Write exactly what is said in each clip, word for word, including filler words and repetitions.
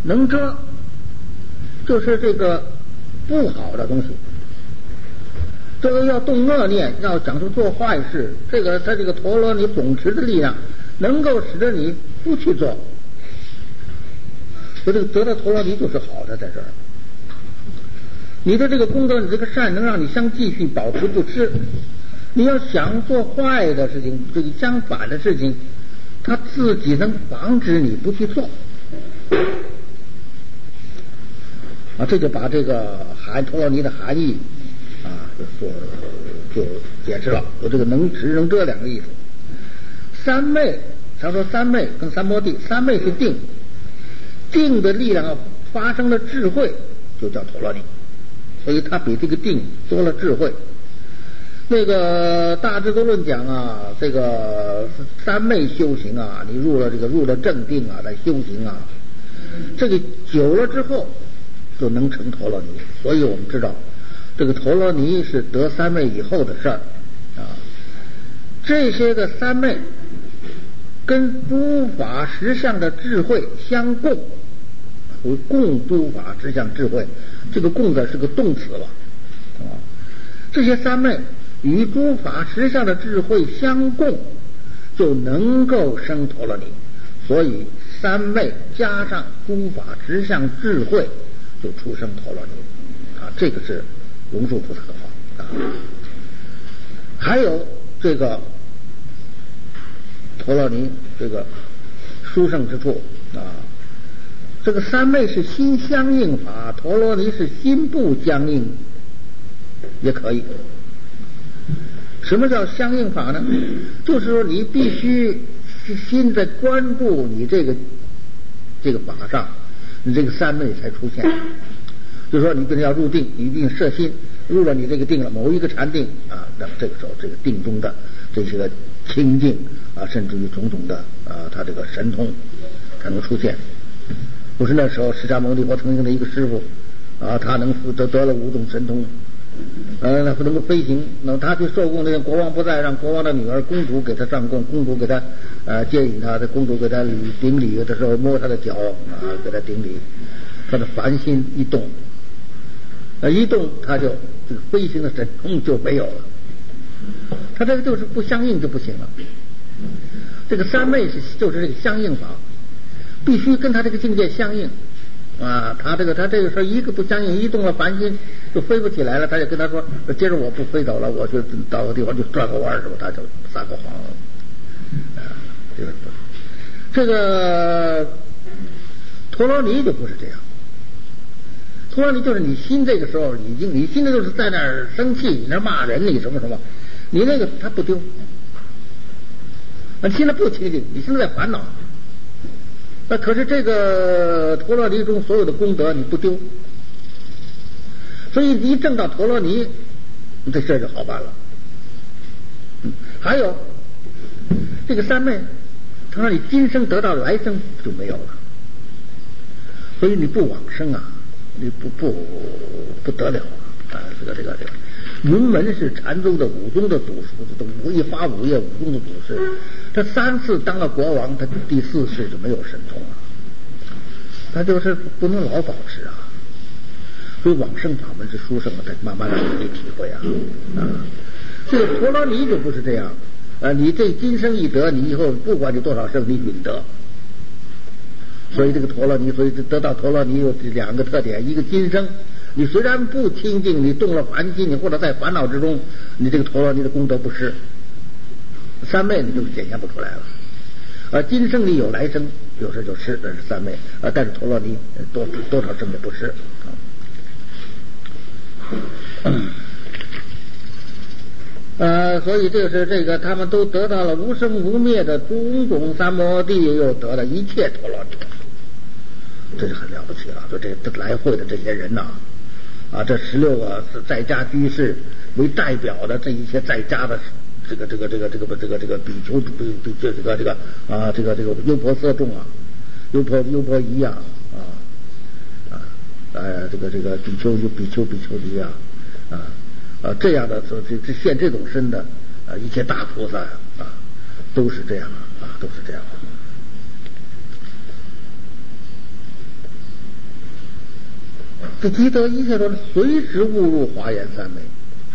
能遮就是这个不好的东西。这个要动恶念，要讲究做坏事，这个他这个陀罗尼总持的力量能够使得你不去做，所以这个得到陀罗尼就是好的，在这儿你的这个功德，你这个善能让你相继续保持不失。你要想做坏的事情，这个相反的事情，他自己能防止你不去做啊，这就把这个含陀罗尼的含义啊，就说就解释了，有这个能持能遮两个意思。三昧，常说三昧跟三摩地，三昧是定，定的力量发生了智慧，就叫陀罗尼，所以它比这个定多了智慧。那个大智度论讲啊，这个三昧修行啊，你入了这个入了正定啊，在修行啊，这个久了之后就能成陀罗尼。所以我们知道这个陀罗尼是得三昧以后的事儿啊。这些个三昧跟诸法实相的智慧相共，为共诸法实相智慧，这个共字是个动词了啊。这些三昧与诸法实相的智慧相共，就能够生陀罗尼。所以三昧加上诸法实相智慧，就出生陀罗尼啊。这个是龙树菩萨的话啊。还有这个陀罗尼这个殊胜之处啊，这个三昧是心相应法，陀罗尼是心不相应也可以。什么叫相应法呢？就是说你必须心在关注你这个这个法上，你这个三昧才出现。就是说你跟要入定，你一定设心入了你这个定了，某一个禅定啊，那么这个时候这个定中的这些个清净啊，甚至于种种的啊，他这个神通才能出现。不是那时候释迦牟尼佛曾经的一个师傅啊，他能得得了五种神通。呃，那不能够飞行，那他去受供，那个国王不在，让国王的女儿公主给他上供，公主给他呃接引他，的公主给他顶礼的时候摸他的脚啊，给他顶礼，他的凡心一动，呃一动他就这个飞行的神通就没有了，他这个就是不相应就不行了。这个三昧是就是这个相应法，必须跟他这个境界相应。啊，他这个他这个说一个不相应，一动了凡心就飞不起来了，他就跟他说，接着我不飞走了，我就到个地方就转个弯儿，是吧？他就撒个谎了。啊，这个这个陀罗尼就不是这样，陀罗尼就是你心这个时候已经，你心里就是在那儿生气，你那骂人，你什么什么，你那个他不丢，你现在不清净，你现在在烦恼。那可是这个陀罗尼中所有的功德你不丢，所以一证到陀罗尼，这事儿就好办了。嗯，还有这个三昧，他让你今生得到来生就没有了，所以你不往生啊，你不不不得了啊！这个这个这个，云门是禅宗的五宗的祖师，五一发五业五宗的祖师。他三次当了国王，他第四世就没有神通了，他就是不能老保持啊。所以往生法门是殊胜的，慢慢让你体会啊。啊，这个陀罗尼就不是这样啊，你这今生一得，你以后不管你多少生，你允得。所以这个陀罗尼，所以得到陀罗尼有两个特点：一个今生，你虽然不清净，你动了凡心，你或者在烦恼之中，你这个陀罗尼的功德不失。三昧你就显现不出来了，而今生你有来生，有时就失，这是三昧，啊，但是陀罗尼多多少生也不失。嗯，呃，所以这是这个他们都得到了无生无灭的种种三摩地，又得了一切陀罗尼，这是很了不起了。就这这来会的这些人呐、啊，啊，这十六个在家居士为代表的这一些在家的。这个这个这个这个这个这个比丘比比这这个这个啊这个这个优婆塞众啊，优婆优婆夷啊啊啊呃这个这个比丘就比丘比丘尼啊啊啊这样的这这现这种身的啊一切大菩萨啊都是这样啊都是这样。 这积德一切说随时误入华严三昧。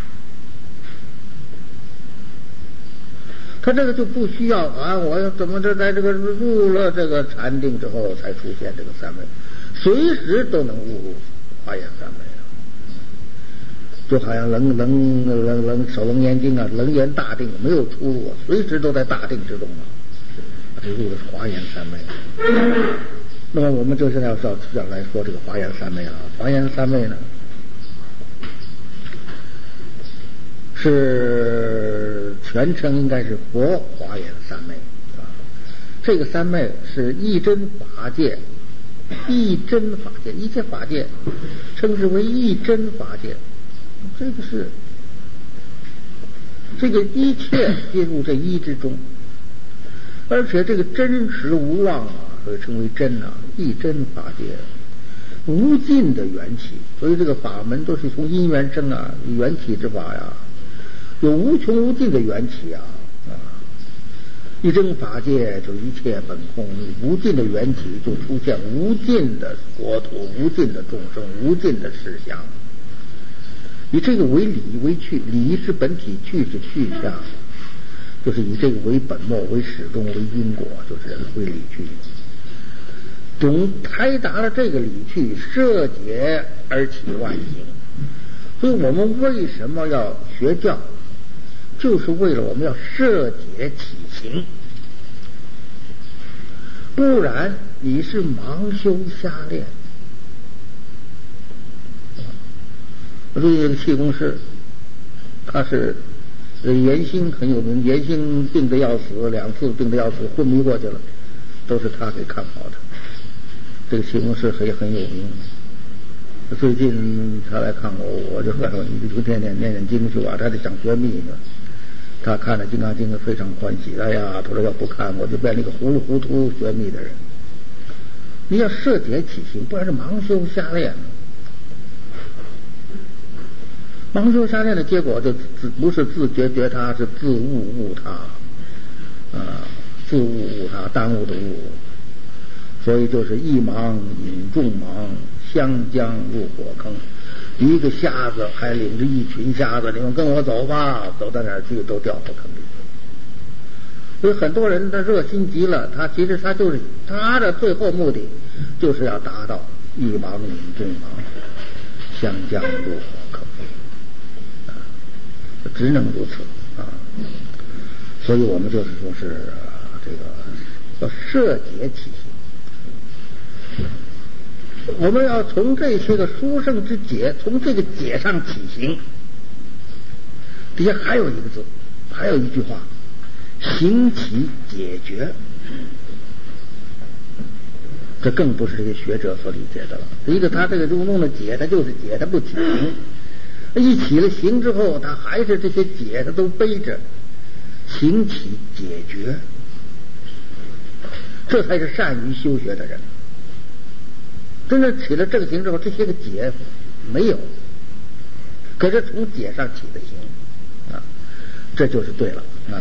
他这个就不需要啊，我要怎么着在这个入了这个禅定之后才出现这个三昧，随时都能误入华严三昧。就好像楞楞楞楞守楞严经啊，楞严大定没有出入，随时都在大定之中啊，这入的是华严三昧。那么我们就现在要要要来说这个华严三昧了。华严三昧呢，是全称应该是佛华严三昧啊。这个三昧是一真法界，一真法界，一切法界称之为一真法界。这个是这个一切进入这一之中，而且这个真实无妄啊，所以称为真啊，一真法界，无尽的缘起。所以这个法门都是从因缘生啊，缘起之法呀，有无穷无尽的缘起啊啊！一真法界就一切本空，无尽的缘起就出现无尽的国土、无尽的众生、无尽的事相。以这个为理为趣，理是本体，趣是去向，就是以这个为本末、为始终、为因果，就是为理趣。懂开达了这个理趣，摄解而起万行。所以我们为什么要学教，就是为了我们要摄解起行，不然你是盲修瞎练。所以这个气功师，他是严兴很有名，严兴病得要死，两次病得要死，昏迷过去了，都是他给看好的。这个气功师也很有名。最近他来看我，我就说你就天天念念经去吧，他得想学密呢。他看了《金刚经》非常欢喜，哎呀，他说要不看我就变成一个糊里糊涂学密的人。你要摄解起行，不然是盲修瞎练。盲修瞎练的结果就自不是自觉觉他，是自误误他，啊，自误误他，耽误的误。所以就是一盲引众盲，相将入火坑。一个瞎子还领着一群瞎子，你们跟我走吧，走到哪儿去都掉火坑里。所以很多人他热心极了，他其实他就是他的最后目的就是要达到一盲引众盲，相将入火坑。只能如此啊！所以我们就是说是、啊、这个要摄解起行，我们要从这些个殊胜之解，从这个解上起行。底下还有一个字，还有一句话：行起解决。这更不是这些学者所理解的了。一个他这个中弄的解，他就是解，他不起行。一起了行之后，他还是这些解他都背着，行起解决，这才是善于修学的人。真正起了正行之后，这些个解没有，可是从解上起的行啊，这就是对了啊。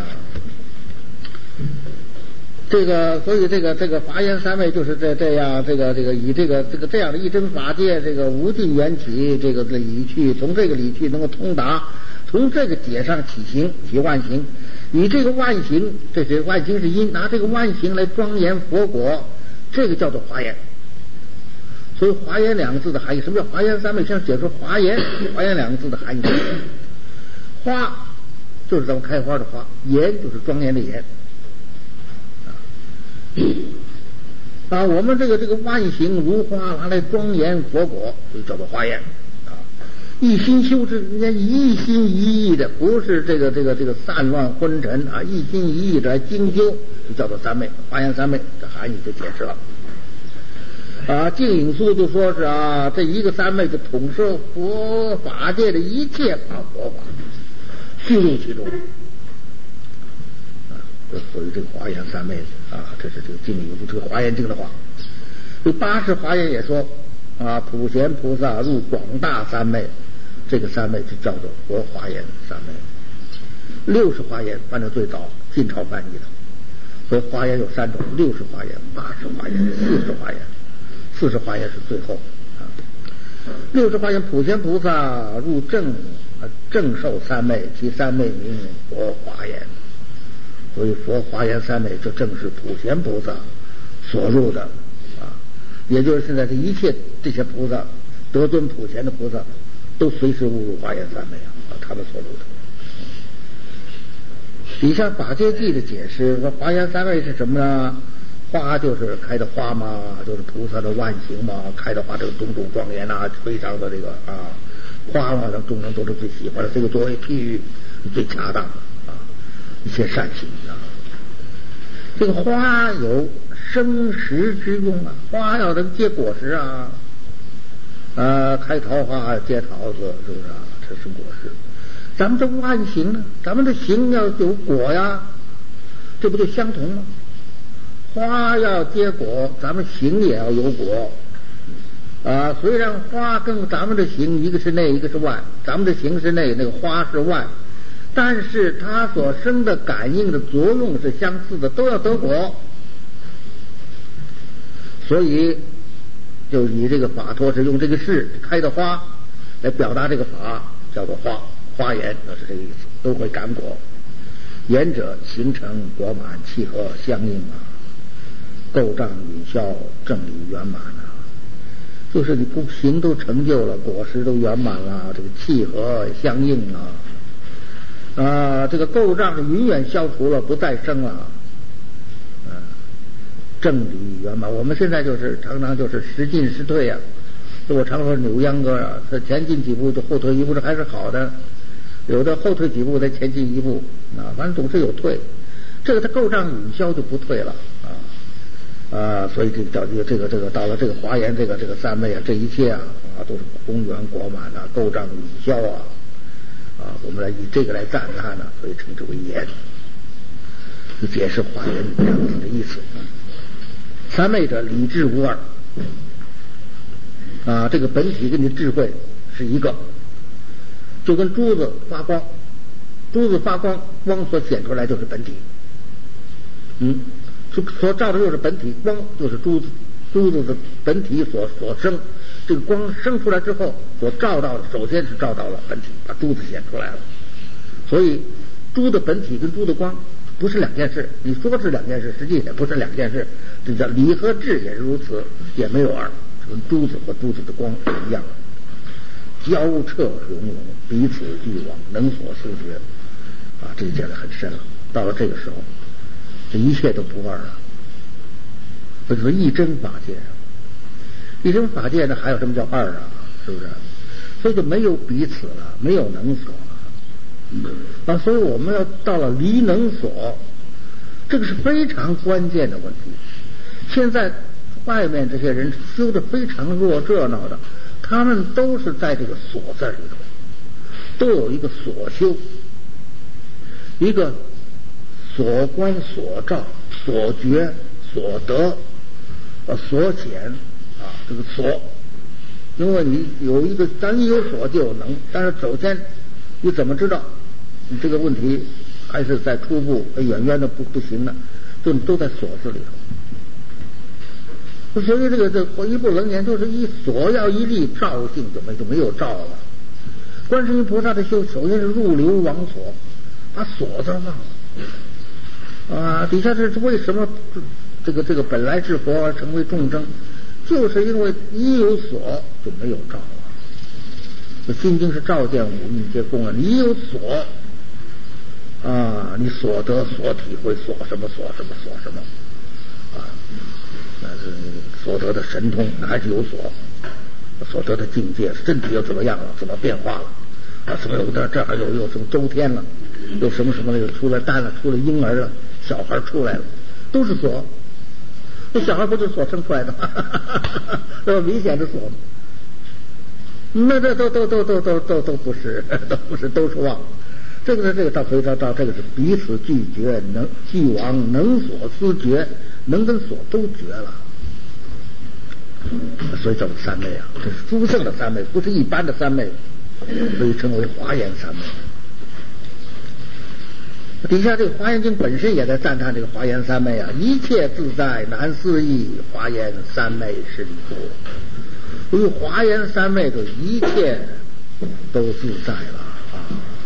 这个，所以这个这个华严三昧就是这这样，这个这个以这个这个这样的一真法界，这个无尽缘起，这个理趣，从这个理趣能够通达，从这个解上起行，起万行，以这个万行，这是万行是因，拿这个万行来庄严佛果，这个叫做华严。所以华严两个字的含义，什么叫华严三昧？先解说华严，华严两个字的含义。花就是咱们开花的花，严就是庄严的严。啊，我们这个这个万行如花拿来庄严佛果，就叫做华严啊。一心修之，人家一心一意的，不是这个这个这个散乱昏沉啊，一心一意的来精修，就叫做三昧，华严三昧，这含义就解释了。啊，净影书就说是啊，这一个三昧就统摄佛法界的一切法佛法，虚入其中。就属于这个华严三昧啊，这是这个经里有这个华严经的话。这八十华严也说啊，普贤菩萨入广大三昧，这个三昧就叫做佛华严三昧。六十华严翻成最早晋朝翻译的，所以华严有三种：六十华严、八十华严、四十华严。四十华严是最后啊。 六十华严普贤菩萨入正正受三昧，其三昧名佛华严。所以佛华严三昧，这正是普贤菩萨所入的啊。也就是现在这一切这些菩萨，得尊普贤的菩萨，都随时误入华严三昧啊，他们所入的。底下法界记的解释说，华严三昧是什么呢？花就是开的花嘛，就是菩萨的万行嘛，开的花这个种种庄严啊，非常的这个啊，花嘛，让众生都是最喜欢的，这个作为譬喻最恰当的啊，一切善行啊。这个花有生食之用啊，花要能结果实啊，呃，开桃花结桃子，是不是啊？这是果实。咱们这万行呢，咱们的行要有果呀，这不就相同吗？花要结果，咱们行也要有果啊。虽然花跟咱们的行一个是内，一个是外，咱们的行是内，那个花是外，但是它所生的感应的作用是相似的，都要得果。所以就以这个法托是用这个事开的花来表达这个法，叫做花花言，那是这个意思，都会感果。言者形成果满，契合相应啊，构障允效，正理圆满啊。就是你不行都成就了，果实都圆满了，这个契合相应啊，啊，这个构障永远消除了，不再生了，啊，正理圆满。我们现在就是常常就是时进时退啊。我常说扭秧歌啊，他前进几步就后退一步，这还是好的。有的后退几步再前进一步啊，反正总是有退。这个它构障允消就不退了啊啊，所以这个叫这个这个这个到了这个华严这个这个三昧啊，这一切啊啊都是宏圆果满啊，构障允消啊啊，我们来以这个来赞它呢，所以称之为言，就解释华严这样子的意思。三昧者理智无二啊，这个本体跟你智慧是一个。就跟珠子发光，珠子发光，光所显出来就是本体，嗯，所照的就是本体，光就是珠子，珠子的本体所所生，这个光生出来之后所照到的，首先是照到了本体，把珠子显出来了。所以珠的本体跟珠的光不是两件事，你说是两件事，实际也不是两件事。这叫理和智也是如此，也没有二，跟珠子和珠子的光是一样的。交彻融融，彼此俱往，能所思觉啊，这讲得很深了。到了这个时候，这一切都不二了。所以说一真法界，一真法界呢，还有什么叫二啊？是不是？所以就没有彼此了，没有能所了。啊，所以我们要到了离能所，这个是非常关键的问题。现在外面这些人修得非常热热闹的。他们都是在这个所字里头，都有一个所修，一个所观、所照、所觉、所得、呃所显啊，这个所，因为你有一个，咱你有所就有能，但是首先你怎么知道你这个问题还是在初步远远的不不行呢？就你都在所字里头。所以这个这一不楞严，就是一所要一立照性就没就没有照了。观世音菩萨的修，首先是入流往所，把所字忘了啊。底下是为什么这个这个本来是佛而成为众生，就是因为一有所就没有照了。这心经是照见五蕴皆空啊，你一有所啊，你所得所体会所什么所什么所什么啊。那是所得的神通，还是有所所得的境界，身体又怎么样了？怎么变化了？啊，什么有这这还有有什么周天了？有什么什么那个出来蛋了，出了婴儿了，小孩出来了，都是所。这小孩不是所生出来的吗？这么明显的所，那这都都都都都都都不是，都不是，都是妄。这个是这个到所以到到这个是彼此俱绝，能俱往，能所思觉。能跟所都绝了，所以叫做三昧啊，这是殊胜的三昧，不是一般的三昧，所以称为华严三昧。底下这个华严经本身也在赞叹这个华严三昧啊，一切自在难思议，华严三昧是离苦。 所以华严三昧的一切都自在了啊。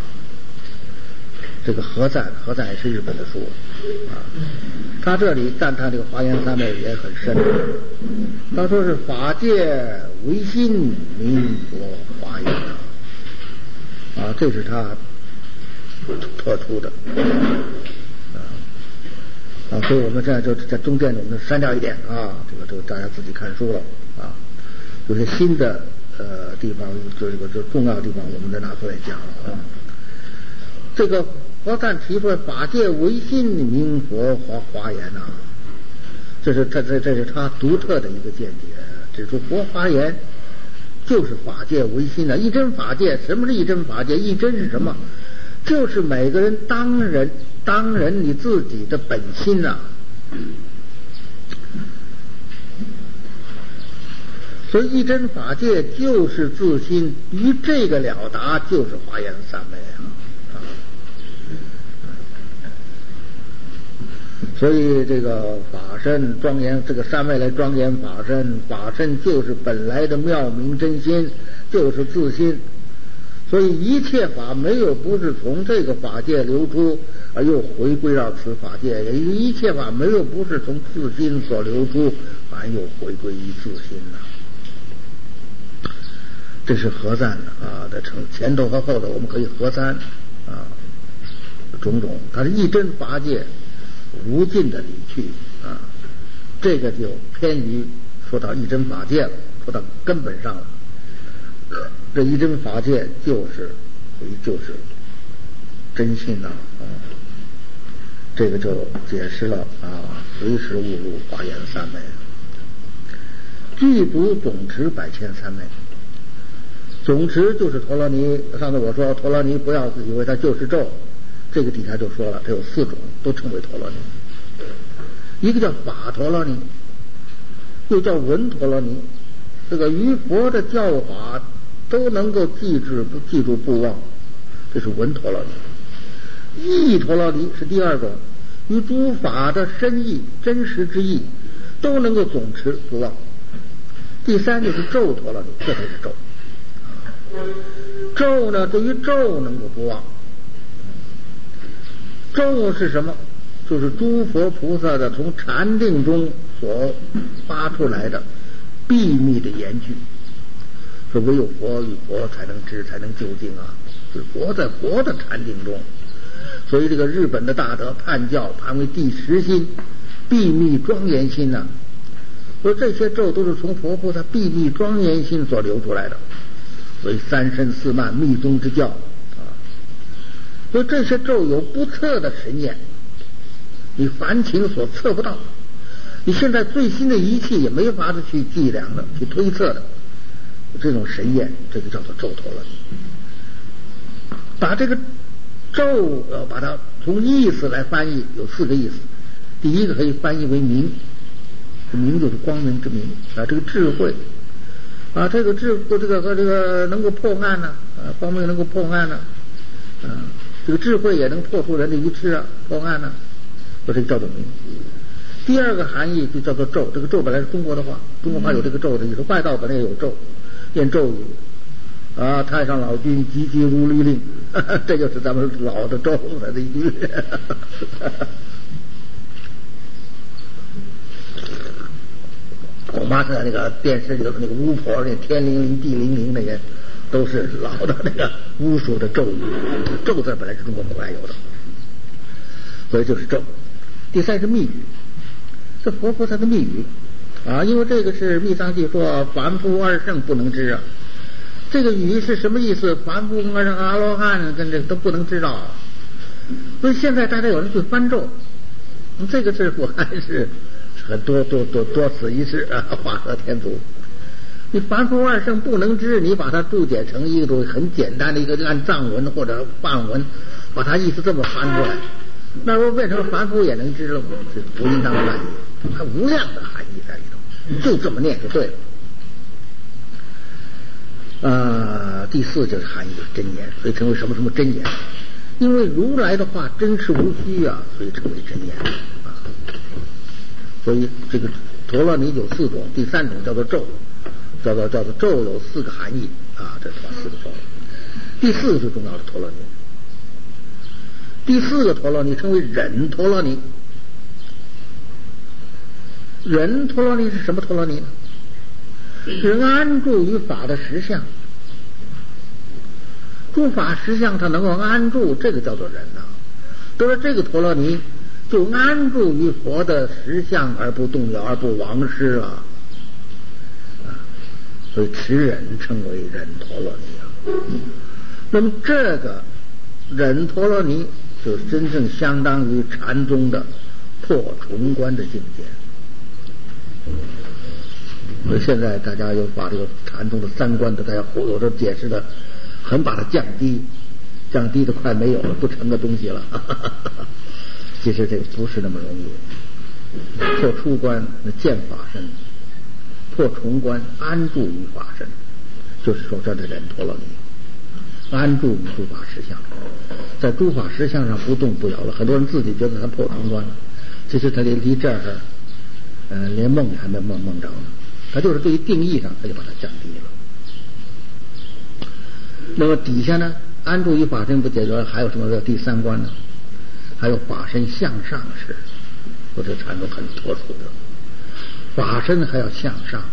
这个何赞，何赞也是日本的书啊。他这里赞叹这个华严三昧也很深，他说是法界唯心名佛华严啊，这是他特殊的啊。啊，所以我们现在就在中间我们删掉一点啊，这个这个大家自己看书了啊。有些新的呃地方，就这个就重要的地方，我们再拿出来讲啊。这个何赞提出来法界唯心名佛华华严啊，这是这这这是他独特的一个见解，指出佛华严就是法界唯心的一真法界。什么是一真法界？一真是什么？就是每个人当人当人你自己的本心啊。所以一真法界就是自心，于这个了达就是华严三昧啊。所以这个法身庄严，这个三昧来庄严法身，法身就是本来的妙明真心，就是自心。所以一切法没有不是从这个法界流出而又回归到此法界，也一切法没有不是从自心所流出而又回归于自心了。这是合赞的啊的成前头和后头我们可以合参啊种种，它是一真法界无尽的理去啊，这个就偏于说到一真法界了，说到根本上了。这一真法界就是就是真心呐啊，这个就解释了啊，随时误入华严三昧，具足总持百千三昧。总持就是陀罗尼，上次我说陀罗尼不要以为它就是咒，这个底下就说了，它有四种都称为陀罗尼，一个叫法陀罗尼，又叫文陀罗尼。这个于佛的教法都能够记住记住不忘，这是文陀罗尼。义陀罗尼是第二种，于诸法的深意真实之意都能够总持不忘。第三就是咒陀罗尼，这才是咒。咒呢，对于咒能够不忘。咒是什么？就是诸佛菩萨的从禅定中所发出来的秘密的言句，说唯有佛与佛才能知，才能究竟啊！是佛在佛的禅定中，所以这个日本的大德判教判为第十心，秘密庄严心呐、啊。说这些咒都是从佛菩萨秘密庄严心所流出来的。所以三身四慢密宗之教啊，所以这些咒有不测的神验，你凡情所测不到，你现在最新的仪器也没法子去计量的、去推测的这种神验，这个叫做咒陀罗尼。把这个咒呃，把它从意思来翻译，有四个意思。第一个可以翻译为明，明就是光明之明啊，这个智慧。啊，这个智这个和这个能够破案呢、啊，啊，光明能够破案呢、啊，啊，这个智慧也能破除人的愚痴啊，破案呢、啊，这个叫做明。第二个含义就叫做咒，这个咒本来是中国的话，中国话有这个咒的意思，外道本来也有咒，念咒语啊，太上老君急急如律令，呵呵这就是咱们老的咒的一句。我妈在那个电视里头那个巫婆，那天灵灵地灵灵那些，都是老的那个巫术的咒语。咒字本来是中国古来有的，所以就是咒。第三是密语，是佛菩萨的密语啊，因为这个是密藏记说凡夫二圣不能知啊。这个语是什么意思？凡夫跟二圣阿罗汉跟这个都不能知道。所以现在大家有人去翻咒，这个是我还是。很多多多多此一事啊，画蛇添足。你凡夫二圣不能知，你把它注解成一种很简单的一个按藏文或者梵文，把它意思这么翻出来，那如果变成凡夫也能知了吗？这不应当含义，它无量的含义在里头，就这么念就对了。呃，第四就是含义就是真言，所以称为什么什么真言，因为如来的话真实无虚啊，所以称为真言啊。所以这个陀罗尼有四种，第三种叫做咒叫做叫做咒有四个含义啊，这是把四个说了。第四个最重要的陀罗尼，第四个陀罗尼称为忍陀罗尼。忍陀罗尼是什么陀罗尼呢？是安住于法的实相，诸法实相它能够安住，这个叫做忍啊。得了这个陀罗尼，就安住于佛的实相而不动摇，而不亡失了啊。所以持忍称为忍陀罗尼啊。那么这个忍陀罗尼就真正相当于禅宗的破重观的境界。所以现在大家又把这个禅宗的三观的大家有的解释的很把它降低，降低的快没有了，不成的东西了。其实这个不是那么容易。破出观见法身，破重观安住于法身，就是说这的忍陀罗尼安住于诸法实相，在诸法实相上不动不摇了。很多人自己觉得他破重观了，其实他离离这儿呃连梦还没梦梦着呢。他就是对于定义上他就把它降低了。那么底下呢，安住于法身不解决，还有什么第三关呢？还有法身向上时，说这禅宗很特殊的，法身还要向上。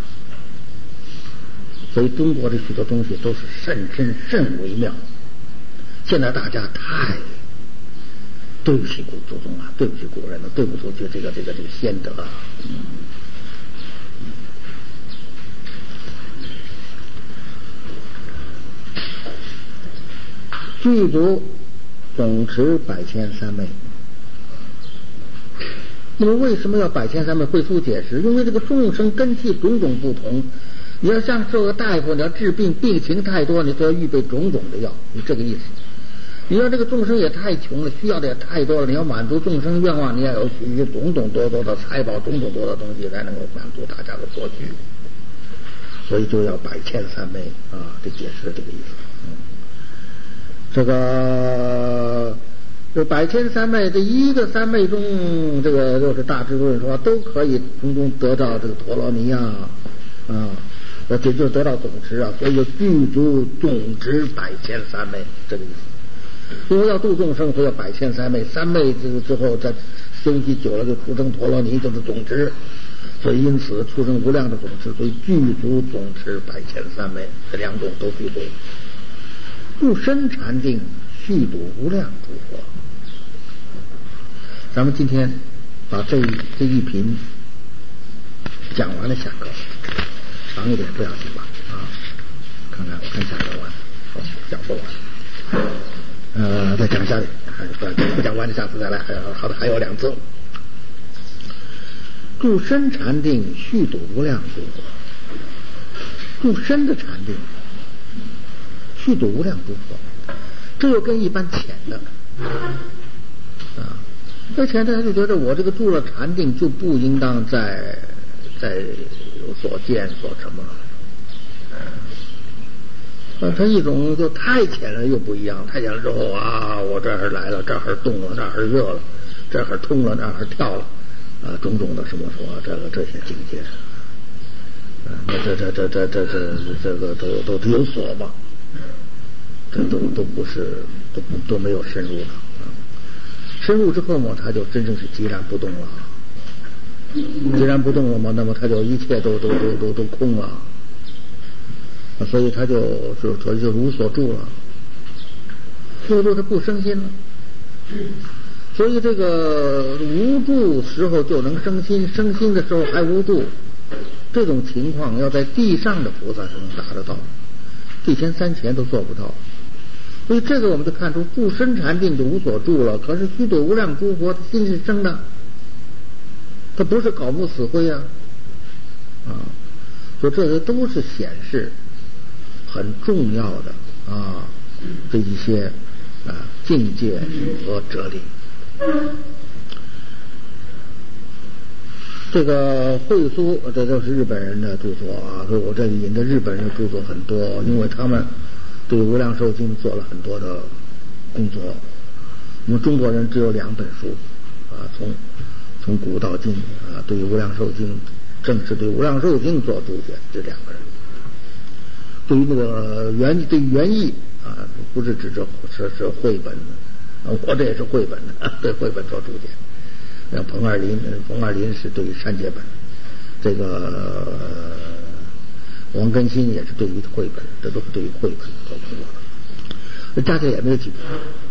所以中国的许多东西都是甚深甚微妙。现在大家太对不起古祖宗啊，对不起古人了，对不起这个这个这个这个先德啊。具足总持百千三昧。那么为什么要百千三昧？会出解释，因为这个众生根器种种不同，你要像做个大夫，你要治病，病情太多，你就要预备种种的药，你这个意思。你要这个众生也太穷了，需要的也太多了，你要满足众生愿望，你要有许许种种多多的财宝，种种多的东西才能够满足大家的所需，所以就要百千三昧啊，这解释这个意思。嗯这个这百千三昧，这一个三昧中，这个就是大智论说都可以从中得到这个陀罗尼啊啊，这就得到总持啊，所以就具足总持百千三昧这个意思。如果要度众生，就要百千三昧，三昧之之后再修习久了就出生陀罗尼，就是总持。所以因此出生无量的总持，所以具足总持百千三昧，这两种都具足。入深禅定，续度无量诸佛。咱们今天把这一这一品讲完了，下课长一点不要紧吧？啊，看看我看下课完，好讲不完，呃，再讲下去，还不不讲完，下次再来，还有好的还有两次。入深禅定，续度无量诸佛。入深的禅定。续度无量诸佛，这又跟一般浅的啊，这浅的他就觉得我这个住了禅定就不应当再再有所见所什么了。啊，他一种就太浅了又不一样，太浅了之后啊，我这儿来了，这儿动了，这儿热了，这儿通了，那儿跳了，啊，种种的什么什么这个这些境界，啊，这这这这这这这个都都有所吧。这都都不是都不都没有深入的、啊，深入之后嘛，他就真正是寂然不动了。寂然不动了嘛，那么他就一切都都都都都空了，啊、所以他就就所以就无所住了，无住他不生心了。所以这个无住时候就能生心，生心的时候还无住，这种情况要在地上的菩萨是能达得到，地前三前都做不到。所以这个我们就看出住深禅定就无所住了，可是虚度无量诸佛心是生的，他不是槁木死灰啊啊！所以这些都是显示很重要的啊这一些啊境界和哲理。这个慧苏，这都是日本人的著作啊，所以我这里引的日本人的著作很多，因为他们对无量寿经做了很多的工作。我们中国人只有两本书啊，从从古到今啊，对无量寿经正是对无量寿经做注解，这两个人。 对于那个原对于原意啊，不是指着是是绘本，我这也是绘本的，对绘本做注解。像彭二林，彭二林是对于删节本，这个王根新也是对于绘本，这都是对于绘本做注解。加起来也没有几部。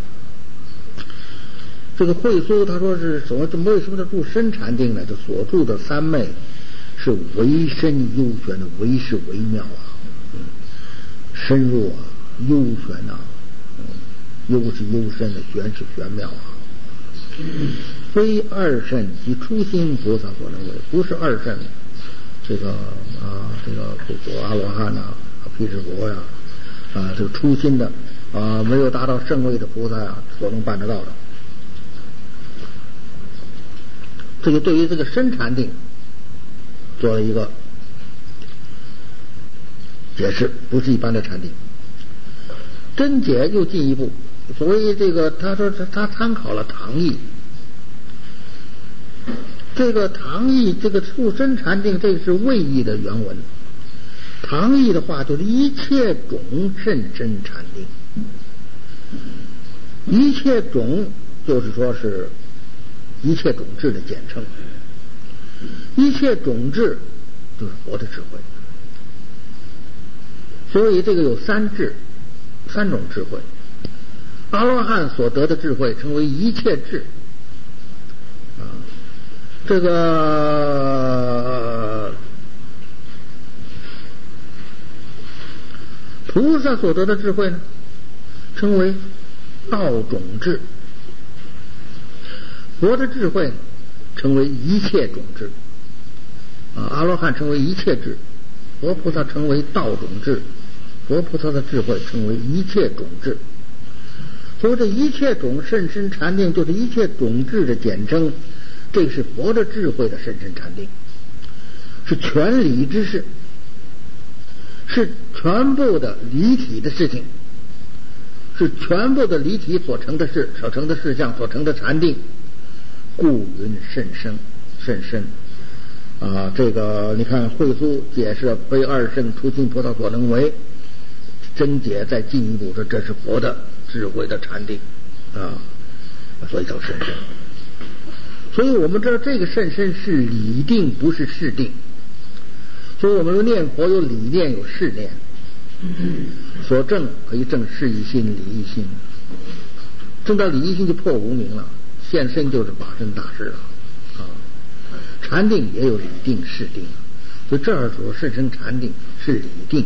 这个慧苏他说是什么？为什么他注深禅定呢？就所注的三昧是微深幽玄的，微是微妙啊，嗯、深入啊，幽玄啊，嗯、幽是幽深的，玄是玄妙啊。非二圣及初心菩萨所能为，不是二圣，这个啊，这个这个阿罗汉呐、毗湿佛呀，啊，这个初心的啊，没有达到圣位的菩萨呀，所能办得到的。这就对于这个深禅定做了一个解释，不是一般的禅定。真解又进一步，所谓这个他说他参考了唐译，这个唐译这个入深禅定，这是魏译的原文。唐译的话就是一切种甚深禅定，一切种就是说是一切种智的简称，一切种智就是佛的智慧，所以这个有三智，三种智慧。阿罗汉所得的智慧称为一切智啊，这个菩萨所得的智慧呢，称为道种智。佛的智慧称为一切种智啊，阿罗汉称为一切智，佛菩萨称为道种智，佛菩萨的智慧称为一切种智。所以这一切种甚深禅定就是一切种智的简称，这是佛的智慧的甚深禅定，是全理之事，是全部的离体的事情，是全部的离体所成的事，所成的事项，所成的禅定，故云甚深甚深啊！这个你看慧苏解释非二圣初心菩萨所能为，真解再进一步说这是佛的智慧的禅定啊，所以叫甚深。所以我们知道这个甚深是理定，不是事定。所以我们说念佛有理念有事念，所证可以证事一心理一心，证到理一心就破无明了，现身就是法身大事了啊！禅定也有理定事定，所以这儿说甚深禅定是理定。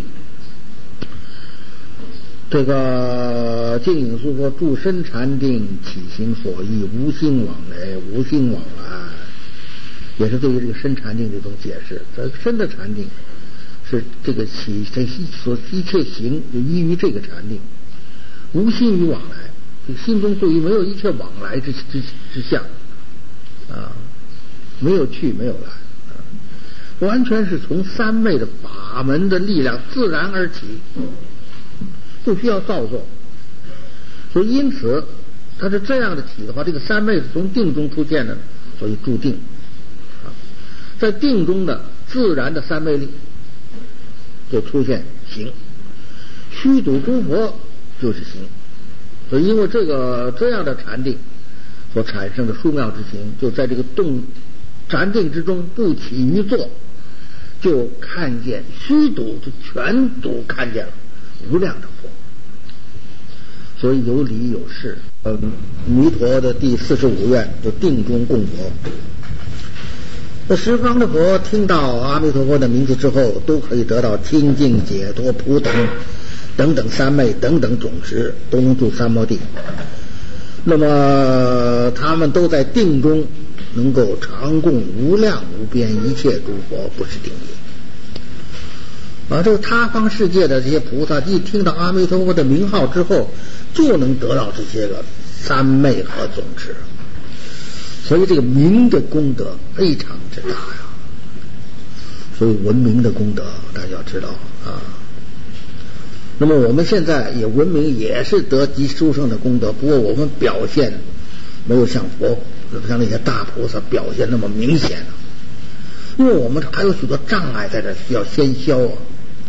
这个净影书说住深禅定起行所依，无心往来无心往来，也是对于这个深禅定的一种解释。这深的禅定是这个起这所一切行就依于这个禅定，无心于往来，心中对于没有一切往来之之之相啊，没有去没有来啊，完全是从三昧的法门的力量自然而起，不需要造作。所以因此它是这样的起的话，这个三昧是从定中出现的，所以注定啊，在定中的自然的三昧力就出现行，虚睹诸佛就是行。所以因为这个这样的禅定所产生的殊妙之行，就在这个动禅定之中不起于坐，就看见虚睹，就全睹看见了无量的佛。所以有理有事。嗯，弥陀的第四十五愿就定中供佛。那十方的佛听到阿弥陀佛的名字之后，都可以得到清净解脱普等等等三昧等等种子，都能住三摩地。那么他们都在定中能够常供无量无边一切诸佛，不是定力。啊，这个他方世界的这些菩萨一听到阿弥陀佛的名号之后，就能得到这些个三昧和总持，所以这个名的功德非常之大呀。所以闻名的功德大家要知道啊。那么我们现在也闻名，也是得极殊胜的功德，不过我们表现没有像佛像那些大菩萨表现那么明显，因为我们还有许多障碍在这需要先消啊。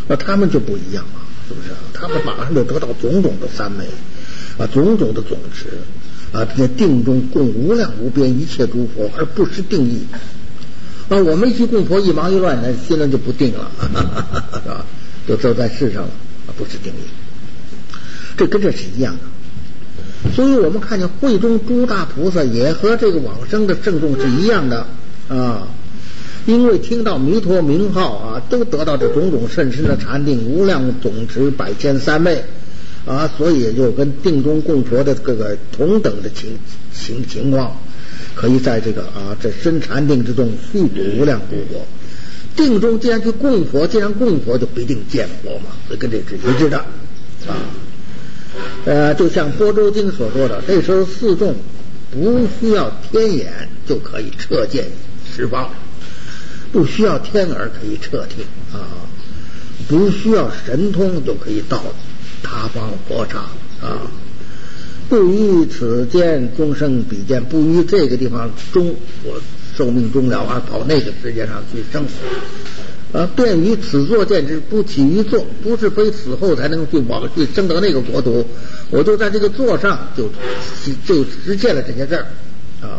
那他们就不一样了，是不是？他们马上就得到种种的三昧啊，种种的总持啊，在定中供无量无边一切诸佛，而不失定义啊。我们一去供佛，一忙一乱，那心里就不定了，是吧？就走在世上了，不失定义。这跟这是一样的。所以我们看见会中诸大菩萨也和这个往生的圣众是一样的啊。因为听到弥陀名号啊，都得到这种种甚深的禅定，无量总持百千三昧啊，所以也就跟定中供佛的这个同等的情情情况，可以在这个啊这深禅定之中续补无量诸佛。定中既然去供佛，既然供佛就必定见佛嘛，所以跟这是一致的啊。呃，就像般舟经所说的，这时候四众不需要天眼就可以彻见十方。不需要天耳可以彻听啊，不需要神通就可以到他方佛刹啊。不于此间终生比见，不于这个地方终我寿命终了而跑那个世界上去生啊，便于此座见之，不起于座，不是非死后才能去往去升得那个国土，我就在这个座上就就实现了这些事儿啊。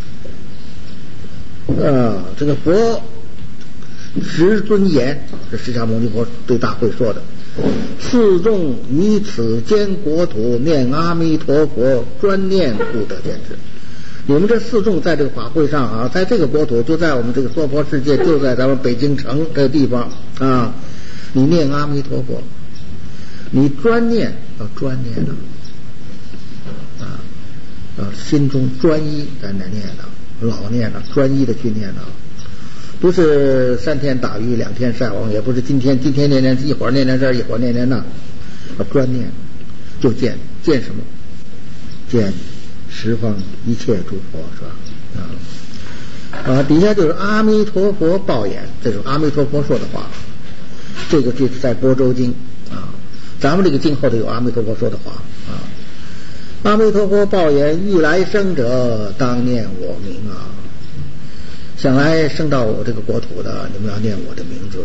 啊，这个佛十尊言，是释迦牟尼佛对大会说的。四众于此间国土念阿弥陀佛，专念故得见之。你们这四众在这个法会上啊，在这个国土，就在我们这个娑婆世界，就在咱们北京城这个地方啊，你念阿弥陀佛，你专念要专念的啊啊，心中专一在那念的，老念的，专一的去念的。不是三天打鱼两天晒网，也不是今天今天念念一会儿念念这儿一会儿念念那，专念就见见什么？见十方一切诸佛，是吧？啊啊，底下就是阿弥陀佛报言，这是阿弥陀佛说的话，这个就是在般舟经啊，咱们这个经后头有阿弥陀佛说的话啊。阿弥陀佛报言，欲来生者当念我名啊。想来升到我这个国土的，你们要念我的名字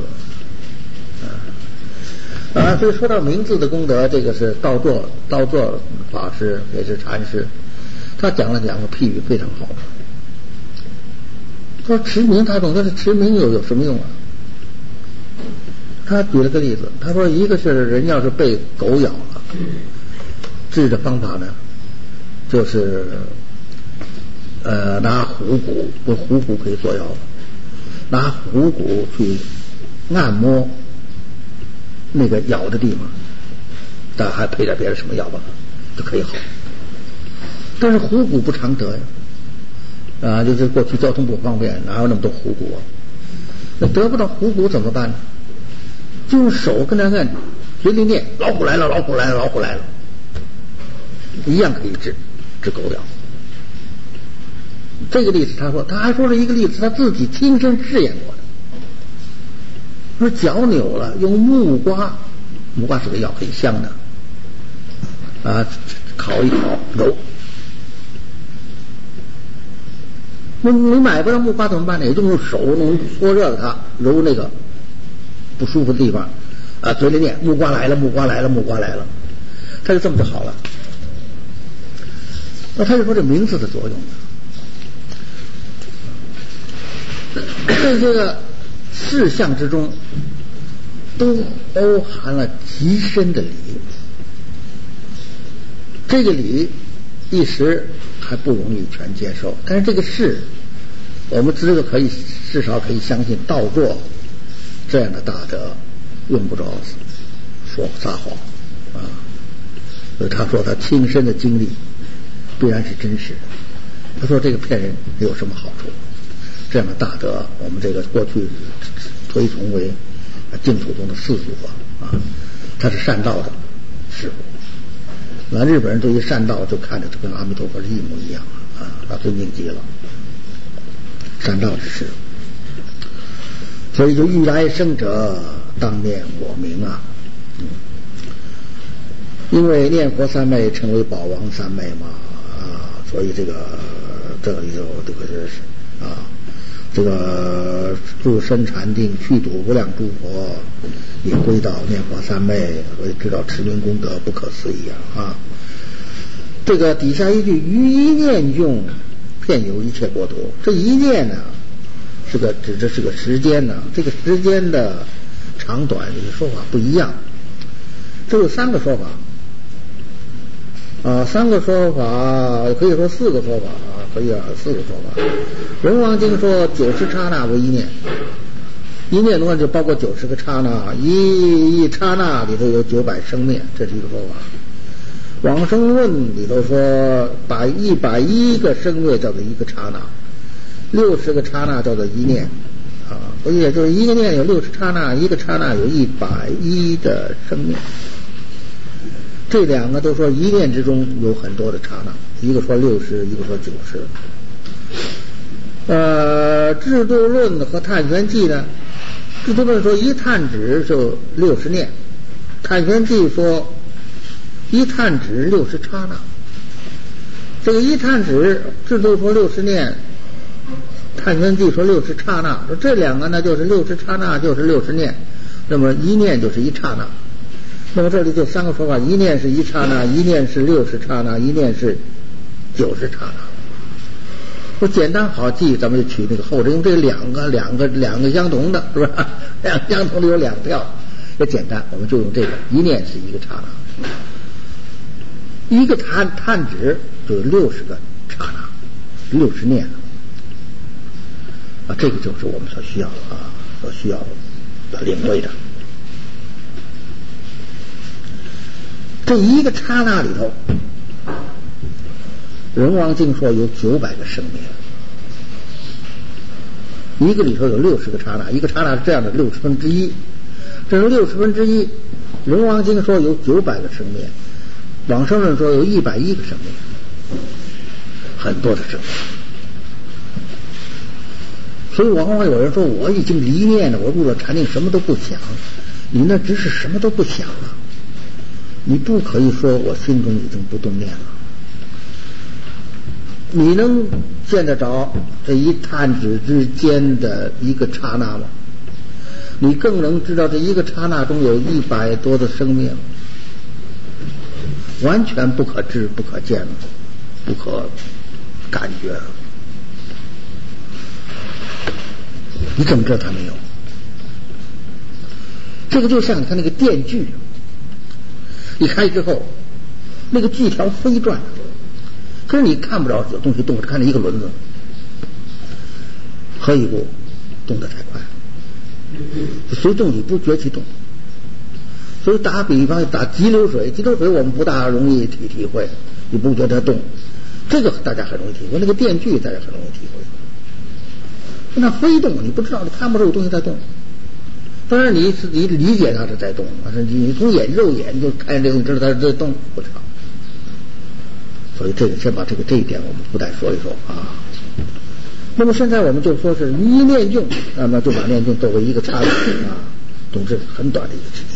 啊！啊，所以说到名字的功德，这个是道作道作法师也是禅师，他讲了两个譬喻非常好。他说持名，他总说是持名有有什么用啊？他举了个例子，他说一个是人要是被狗咬了，治的方法呢，就是呃，拿虎骨，不虎骨可以做药，拿虎骨去按摩那个咬的地方，但还配点别的什么药吧，就可以好。但是虎骨不常得呀，啊，就是过去交通不方便，哪有那么多虎骨啊？那得不到虎骨怎么办呢？就用手跟那按，嘴里念老虎来了，老虎来了，老虎来了，一样可以治治狗咬。这个例子他说，他还说了一个例子，他自己亲身试验过的。说脚扭了，用木瓜，木瓜是个药，很香的啊，烤一烤揉。那你买不到木瓜怎么办呢？也就用手弄搓热了它，揉那个不舒服的地方啊，嘴里念木瓜来了，木瓜来了，木瓜来了，他就这么就好了。那他就说这名字的作用呢？这些个事项之中都包含了极深的理，这个理一时还不容易全接受，但是这个事我们知道可以，至少可以相信道作这样的大德用不着说撒谎啊。所以他说他亲身的经历必然是真实的，他说这个骗人有什么好处？这样的大德，我们这个过去推崇为净土中的四祖啊，他是善道的师傅。那日本人对于善道就看着就跟阿弥陀佛是一模一样啊，他尊敬极了，善道之师。所以就欲来生者当念我名啊，嗯，因为念佛三昧称为宝王三昧嘛啊，所以这个这里头这个是啊。 这个住身禅定，去度无量诸佛，也归到念佛三昧，所以知道持名功德不可思议啊！这个底下一句于一念用，遍游一切国土，这一念呢，是个指的是个时间呢，这个时间的长短这个说法不一样，这有三个说法。啊，三个说法，可以说四个说法啊，可以啊，四个说法。人王经说九十刹那为一念，一念的话就包括九十个刹那，一一刹那里头有九百生灭，这是一个说法。往生论里头说，把一百一个生灭叫做一个刹那，六十个刹那叫做一念啊，所以也就是一个念有六十刹那，一个刹那有一百一的生灭。这两个都说一念之中有很多的刹那，一个说六十，一个说九十。呃，制度论和探玄记呢，制度论说一探指就六十念，探玄记说一探指六十刹那。这个一探指制度说六十念，探玄记说六十刹那，说这两个呢就是六十刹那就是六十念，那么一念就是一刹那。那么这里就三个说法，一念是一刹那，一念是六十刹那，一念是九十刹那。我简单好记，咱们就取那个后者，用这两个两个两个相同的，是吧？两个相同的有两票，也简单，我们就用这个，一念是一个刹那，一个探探指就有六十个刹那，六十念啊，这个就是我们所需要啊，所需要的领会的。这一个刹那里头，人王经说有九百个生灭，一个里头有六十个刹那，一个刹那是这样的六十分之一，这是六十分之一。人王经说有九百个生灭，往生论说有一百一个生灭，很多的生灭。所以往往有人说我已经离念了，我入了禅定，什么都不想，你那只是什么都不想了。你不可以说我心中已经不动念了，你能见得着这一探指之间的一个刹那吗？你更能知道这一个刹那中有一百多的生命，完全不可知不可见不可感觉，你怎么知道它没有？这个就像你看那个电锯，一开之后，那个锯条飞转，可是你看不着有东西动，只看着一个轮子，何以故？动得太快，随动你不觉其动。所以打比方打急流水，急流水我们不大容易体体会，你不觉得它动，这个大家很容易体会。那个电锯大家很容易体会，那飞动你不知道，你看不着有东西在动。当然你是你理解它是在动，但是你从眼肉眼就看这个，你知道它是在动，不知道。所以这个先把这个这一点我们附带说一说啊。那么现在我们就说是一念境，那么就把念境作为一个差别啊，总之很短的一个时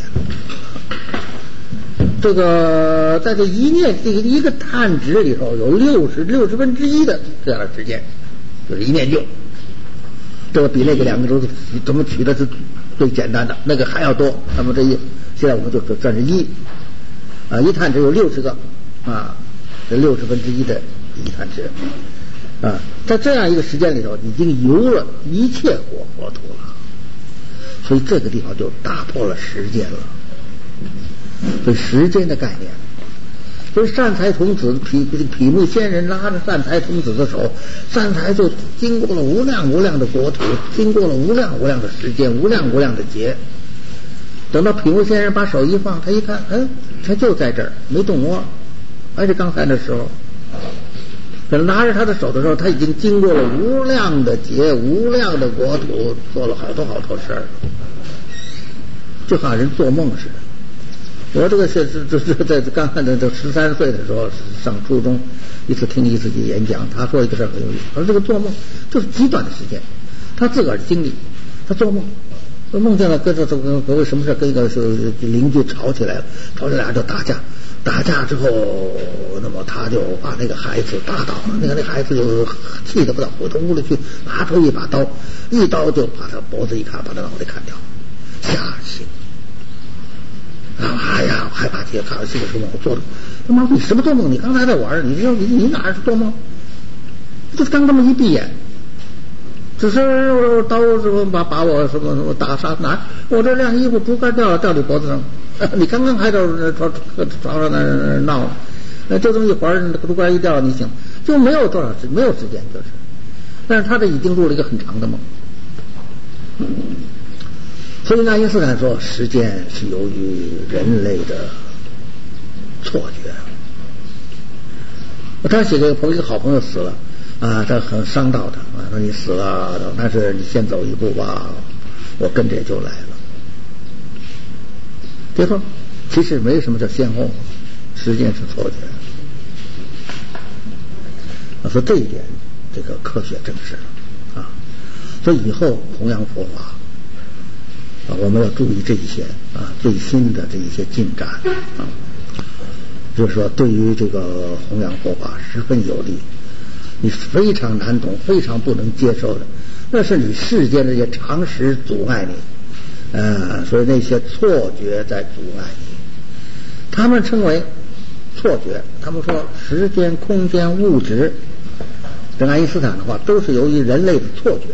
间。这个在这一念这个一个探指里头有六十六十分之一的这样的时间，就是一念境。这个比那个两个都怎么取的是最简单的，那个还要多。那么这一现在我们就算是一啊，一探指有六十个啊，这六十分之一的一探指啊，在这样一个时间里头，已经游了一切国国土了，所以这个地方就打破了时间了。所以时间的概念，所以善财童子毗毗目仙人拉着善财童子的手，善财就经过了无量无量的国土，经过了无量无量的时间，无量无量的劫。等到毗目仙人把手一放，他一看，嗯，他就在这儿，没动窝，还是刚才的时候。等拿着他的手的时候，他已经经过了无量的劫，无量的国土，做了好多好多事儿，就好像人做梦似的。我这个是这这在刚看的这十三岁的时候上初中，一次听一次演讲，他说一个事儿很有意思，他说这个做梦就是极短的时间，他自个儿经历，他做梦，梦见了跟这这跟为什么事跟一个是邻居吵起来了，吵起来就打架， 打架之后，那么他就把那个孩子打倒了，那个那孩子就气得不得，回到屋里去，拿出一把刀，一刀就把他脖子一砍，把他脑袋砍掉，下刑。然后哎呀，害怕极了，看到这个时候我做的，他妈你什么做梦？你刚才在玩，你你你哪是做梦？就是刚这么一闭眼，只是刀什么把把我什么什么打杀哪？我这晾衣服竹竿掉了掉你脖子上，你刚刚还在床床上那闹，那就这么一会儿竹竿一掉你醒，就没有多少时没有时间就是，但是他这已经入了一个很长的梦。所以爱因斯坦说，时间是由于人类的错觉。他写给一个好朋友死了啊，他很伤到他啊，说你死了，但是你先走一步吧，我跟着就来了。别说，其实没什么叫先后，时间是错觉。我说这一点，这个科学证实了啊，所以以后弘扬佛法。我们要注意这一些啊，最新的这一些进展啊，就是说对于这个弘扬佛法十分有利。你非常难懂，非常不能接受的，那是你世间的这些常识阻碍你，呃，所以那些错觉在阻碍你。他们称为错觉，他们说时间、空间、物质，这爱因斯坦的话都是由于人类的错觉。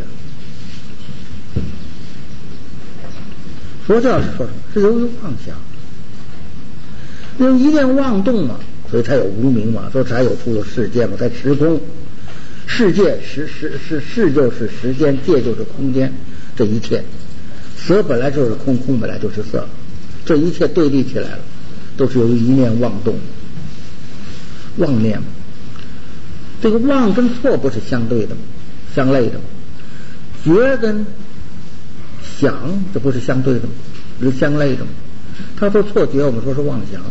佛教是说什么？是由于妄想，因为一念妄动嘛，所以才有无明嘛，所以才有出了世界嘛，在时空，世界时时是世就是时间，界就是空间，这一切，色本来就是空，空本来就是色，这一切对立起来了，都是由于一念妄动，妄念嘛。这个妄跟错不是相对的吗？相类的吗？觉跟想，这不是相对的吗？是相类的吗？他说错觉，我们说是妄想。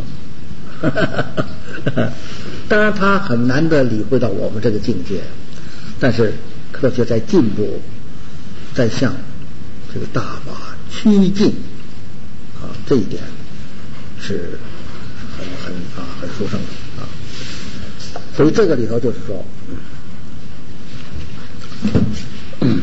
当然，他很难的理会到我们这个境界，但是科学在进步，在向这个大法趋近啊，这一点是很很啊很殊胜的啊。所以这个里头就是说。嗯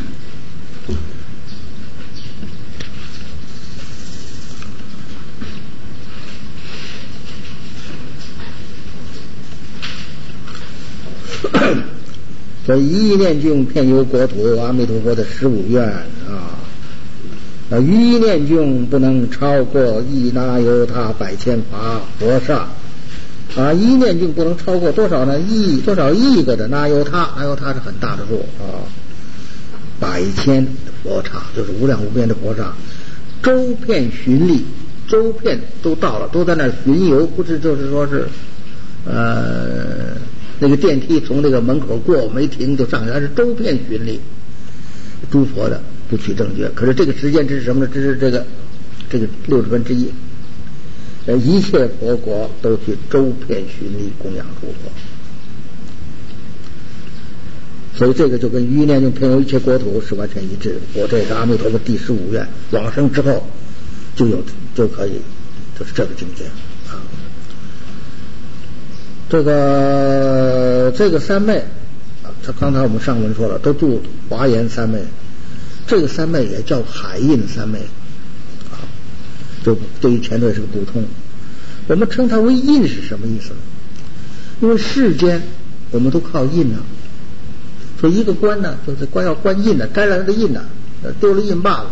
所以一念境遍游国土，阿弥陀佛的十五愿啊，啊一念境不能超过一那由他百千法佛刹啊，一念境不能超过多少呢？亿多少亿个的那由他，那由他是很大的数啊，百千佛刹就是无量无边的佛刹，周遍巡历，周遍都到了，都在那儿巡游，不是就是说是呃。那个电梯从那个门口过没停就上去，而是周遍巡历，诸佛的不取正觉。可是这个时间只是什么呢？只是这个这个六十分之一。呃，一切佛国都去周遍巡历供养诸佛，所以这个就跟余念境遍游一切国土是完全一致。我这是阿弥陀佛第十五愿，往生之后就有就可以，就是这个境界啊。这个这个三昧啊，他刚才我们上文说了，都住华严三昧，这个三昧也叫海印三昧啊，就对于前段是个补充。我们称它为印是什么意思呢？因为世间我们都靠印啊，所以一个关呢，就是关要关印呢，摘了他的印呢，丢了印罢了，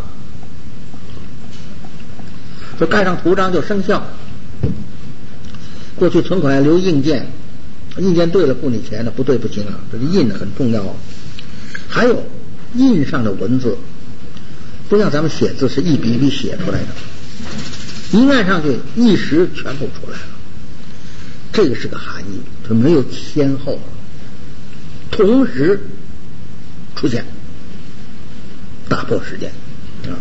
就盖上图章就生效。过去存款要留印件，印件对了付你钱的，不对不行啊，这个印很重要啊。还有印上的文字，不像咱们写字是一笔一笔写出来的，一按上去一时全部出来了，这个是个含义，它没有先后，同时出现，打破时间啊，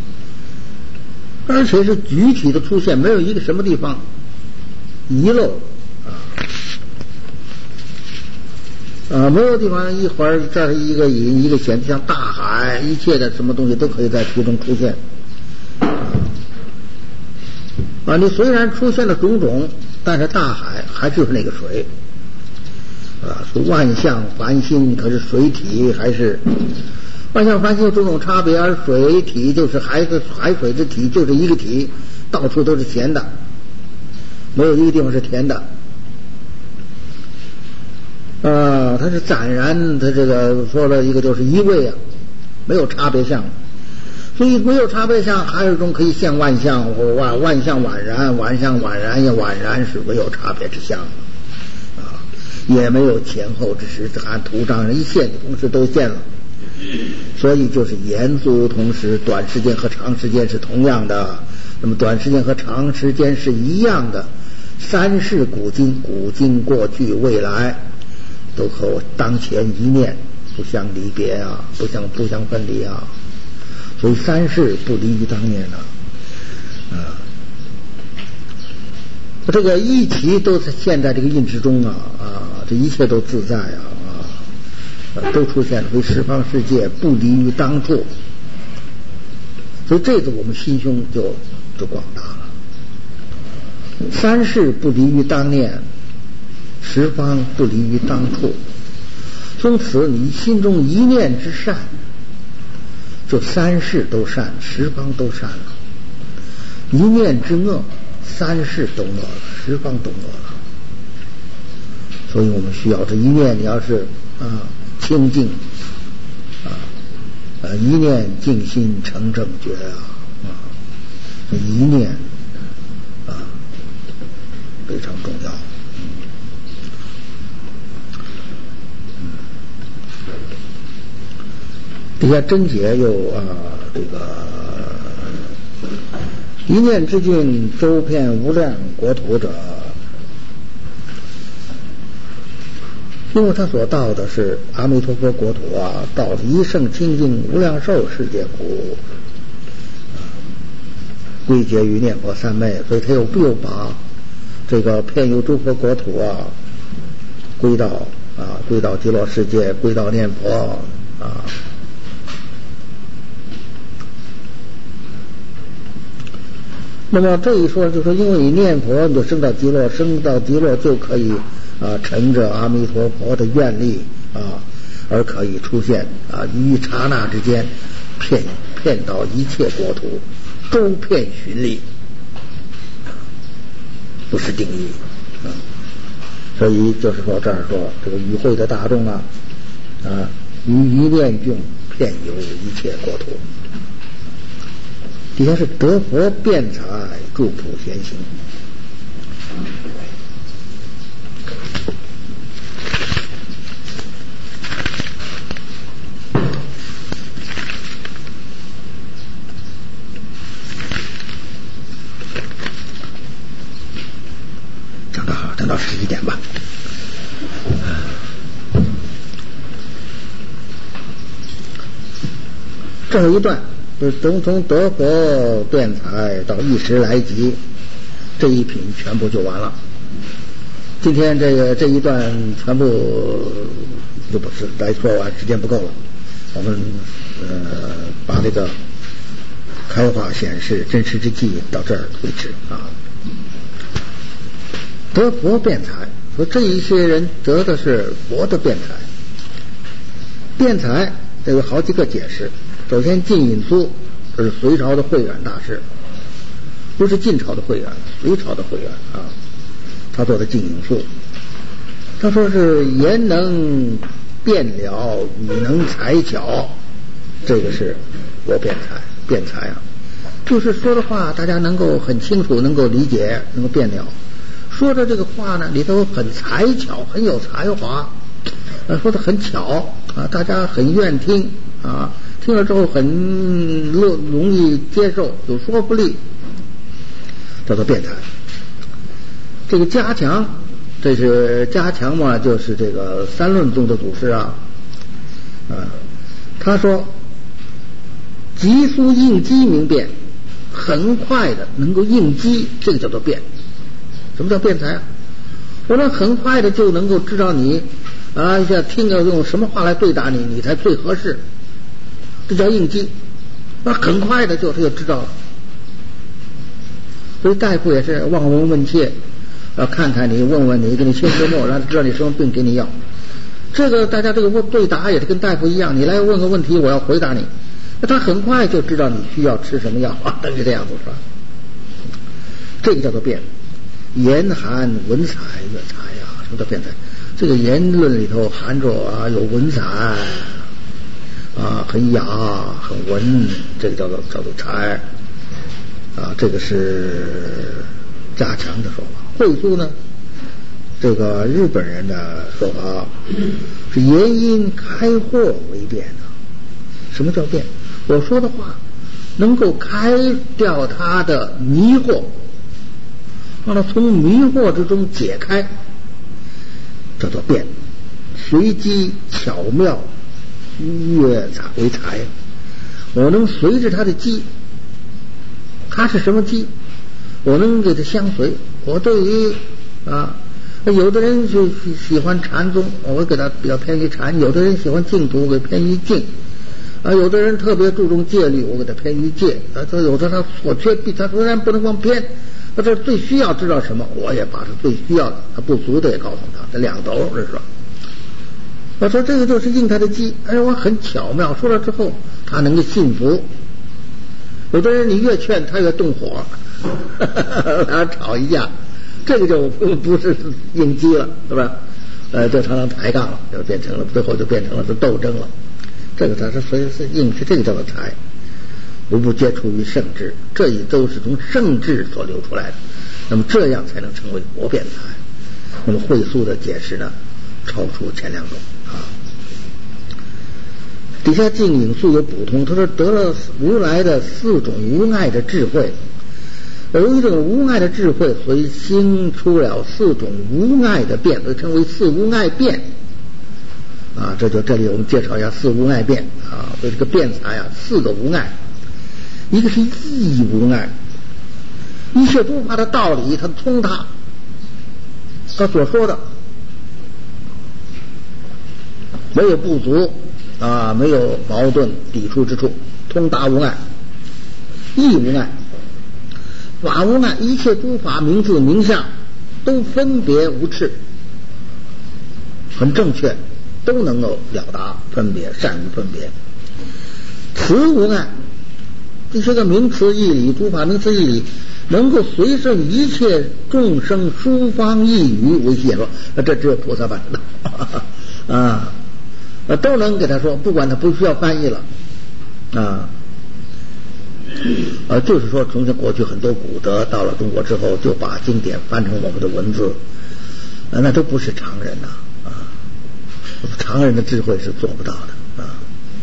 而且是具体的出现，没有一个什么地方遗漏啊啊，没有地方一会儿这儿一个隐一个显，像大海，一切的什么东西都可以在其中出现啊。你虽然出现了种种， 但是大海还就是那个水啊。说万象繁星，可是水体还是万象繁星有种种差别，而水体就是海的海水的体就是一个体，到处都是咸的，没有一个地方是甜的。啊，它是暂然，它这个说了一个就是一味啊，没有差别相。所以没有差别相，还有一种可以现万象，或万万象宛然，万象宛然也宛然是没有差别之相啊，也没有前后之时，含图章一现同时都现了。所以就是严肃同时，短时间和长时间是同样的，那么短时间和长时间是一样的。三世古今，古今过去未来都和我当前一念不相离别啊，不相不相分离啊。所以三世不离于当年呢，啊，这个一起都是现在这个印之中啊啊，这一切都自在啊啊，都出现为十方世界不离于当处。所以这次我们心胸就就广大了。三世不离于当念，十方不离于当处。从此你心中一念之善，就三世都善，十方都善了；一念之恶，三世都恶了，十方都恶了。所以我们需要这一念，你要是啊清净啊啊一念静心成正觉啊啊，这一念啊非常重要。底下真解又啊，这个一念之境，周遍无量国土者，因为他所到的是阿弥陀佛国土啊，到了一圣清净无量寿世界故，归结于念佛三昧，所以他又又把这个遍游诸佛国土啊，归到啊归到极乐世界，归到念佛啊。那么这一说就是说，因为你念佛，你就升到极乐，升到极乐就可以啊，乘着阿弥陀佛的愿力啊，而可以出现啊，于刹那之间，遍遍到一切国土，周遍巡历，不是定义啊。所以就是说，这儿说这个与会的大众啊，啊，于一念境遍游一切国土。底下是得佛辩才，助普贤行。讲到好，讲到十一点吧。这有一段。就是从从得佛辩才到一时来及，这一品全部就完了。今天这个这一段全部就不是来说完，时间不够了。我们呃把这个开化显示真实之际到这儿为止啊。得佛辩才，说这一些人得的是佛的辩才。辩才这有好几个解释。首先，晋隐苏这是隋朝的慧远大师，不是晋朝的慧远，隋朝的慧远啊。他做的晋隐苏，他说是言能辩了，语能才巧，这个是我辩才，辩才啊，就是说的话大家能够很清楚，能够理解，能够辩了。说的这个话呢，里头很才巧，很有才华，呃，说的很巧啊，大家很愿听啊。听了之后很乐，容易接受，有说服力，叫做辩才。这个加强，这是加强嘛，就是这个三论宗的祖师啊，啊，他说急速应机明辩，很快的能够应机，这个叫做辩。什么叫辩才啊？我能很快的就能够知道你啊，要听要用什么话来对答你，你才最合适。这叫应机，那很快的就他就知道了。所以大夫也是望闻问切， 要看看你，问问你，给你签个墨，让他知道你什么病，给你药。这个大家这个问对答也是跟大夫一样，你来问个问题，我要回答你，那他很快就知道你需要吃什么药啊，等于这样子是吧？这个叫做辩。言含文采乐才啊，什么叫辩才？这个言论里头含着啊有文采啊，很雅很文，这个叫做叫做才啊，这个是加强的说法。会苏呢，这个日本人的说法是言因开惑为辩啊。什么叫辩？我说的话能够开掉他的迷惑，让他从迷惑之中解开，叫做辩。随机巧妙悦才为才，我能随着他的机，他是什么机，我能给他相随。我对于啊，有的人就喜欢禅宗，我给他比较偏于禅；有的人喜欢净土，我给偏于净。啊，有的人特别注重戒律，我给他偏于戒。啊，他有的他所缺必，他虽然不能光偏，他这最需要知道什么，我也把他最需要的，他不足的也告诉他，这两头这是。我说这个就是应他的机，哎，我很巧妙，说了之后他能够信服。有的人你越劝他越动火，俩人吵一架，这个就不是应激了，是吧？呃，就常常抬杠了，就变成了最后就变成了是斗争了。这个他是所以是应是这个叫做才，无不皆出于圣智，这也都是从圣智所流出来的。那么这样才能成为博辩才。那么会苏的解释呢，超出前两种啊。底下净引述有补充，他说得了如来的四种无碍的智慧，由于这种无碍的智慧，所以兴出了四种无碍的辩，所以称为四无碍辩啊。这就这里我们介绍一下四无碍辩啊。所以这个辩才啊，四个无碍，一个是义无碍，一切诸法的道理他通达，他所说的没有不足啊，没有矛盾抵触之处，通达无碍。义无碍，法无碍，一切诸法名字名相都分别无斥，很正确，都能够了达分别，善于分别。词无碍，这些个名词义理，诸法名词义理能够随顺一切众生诸方义语为显说，这只有菩萨办的啊，都能给他说，不管他不需要翻译了啊。呃，就是说，从前过去很多古德到了中国之后，就把经典翻成我们的文字，呃、那都不是常人呐 啊, 啊，常人的智慧是做不到的啊。